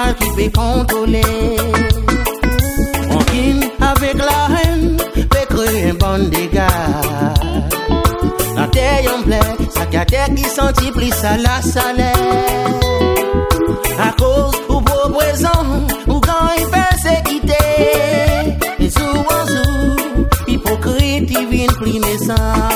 mal qui peut contrôler. On kin avec la haine, peut créer un bon dégât. La terre yon plaît, sa terre qui sentit plus à la salaire. À cause ou pour présent, ou quand il persécuté. Et souvent, hypocrite, il vient plus naissant.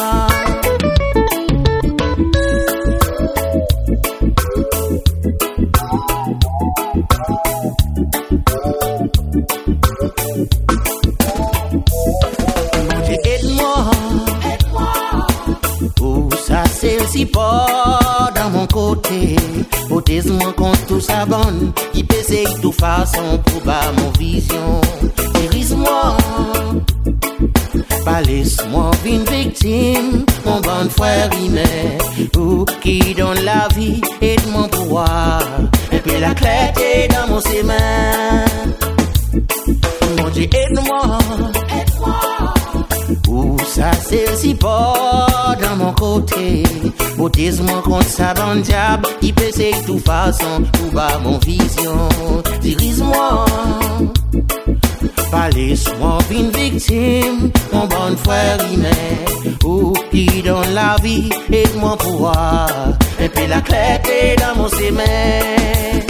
Si pas dans mon côté, protège-moi contre tout ça bonne, qui peut essayer de toute façon pour bas mon vision. Guéris-moi, pas laisse-moi une victime, mon bon frère humain, ou qui donne la vie et de mon pouvoir, et puis la clarté dans mon sémin. Mon Dieu, aide-moi, où ça c'est si pas dans mon côté. Protège-moi contre sa bande diable qui peut essayer de toute façon pour bas mon vision. Dirige-moi, pas laisse-moi une victime, mon bon frère humain, ou qui donne la vie et mon pouvoir, et puis la clarté dans mon sémin.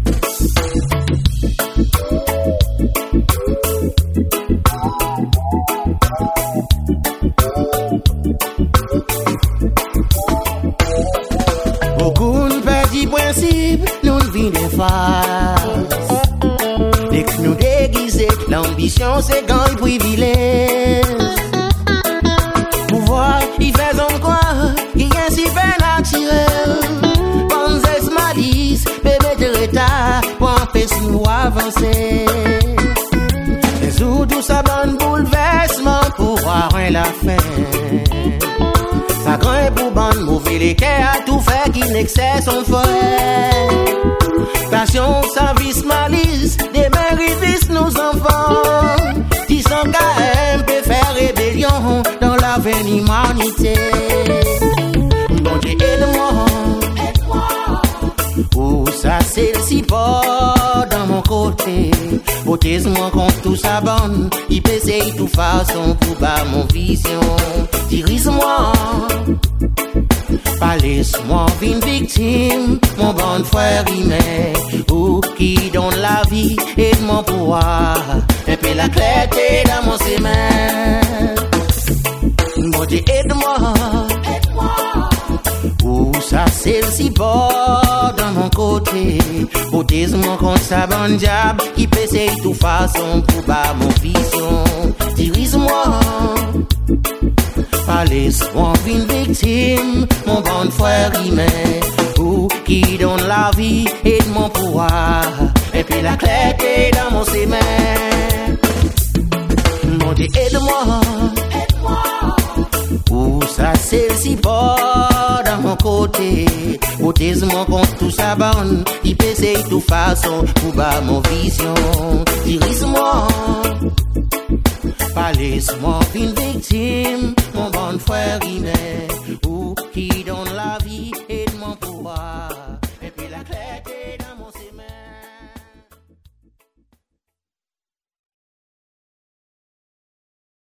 Beaucoup de petits principes, nous vivons des phases. Dès que nous déguisons, l'ambition c'est quand il privilège. Pouvoir, il fait encore, il y a un si fait naturel. Pensez malice, bébé de retard, pour empêcher nous avancer. Résoudre tout ça bon bouleversement, pour voir la fin. Ça grimpe pour bande mauvais les cœurs à tout faire qui n'excès son forêt. Passion, service, malice, des mérites nos enfants. Qui sont quand peut faire rébellion dans la vaine humanité. Bon Dieu, aide-moi. Où ça c'est si pas dans mon côté. Protège-moi contre tout ça bonne, il peut essayer de toute façon pour bas mon vision. Dirige-moi, pas laisse-moi une victime, mon bon frère humain, ou qui donne la vie et mon pouvoir, et puis la clarté dans mon sémin. Mon Dieu, aide-moi, où ça c'est si pas dans mon côté. Protège-moi contre sa bande diable qui peut essayer de toute façon pour bas mon vision. Dirige-moi, pas laisse-moi une victime, mon bon frère humain, ou qui donne la vie et mon pouvoir, et puis la clarté dans mon sémin. Mon Dieu, aide-moi, où ça c'est si pas dans mon côté. Protège-moi contre tout ça bonne, il peut essayer de toute façon pour bas mon vision. Dirige-moi, pas laisse-moi une victime, mon bon frère humain, ou qui donne la